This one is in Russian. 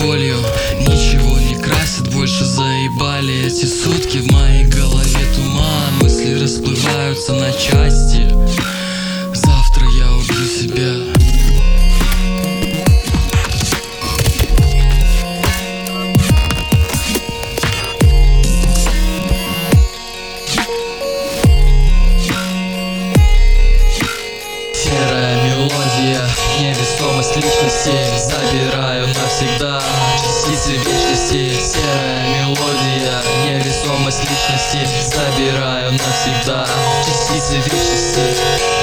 болью. Ничего не красит, больше заебали эти сутки. В моей голове туман, мысли расплываются на части. Завтра я убью себя. Серая мелодия, невесомость личности. Забираю навсегда частицы вечности. Серая мелодия, невесомость личности. Забираю навсегда частицы вечности.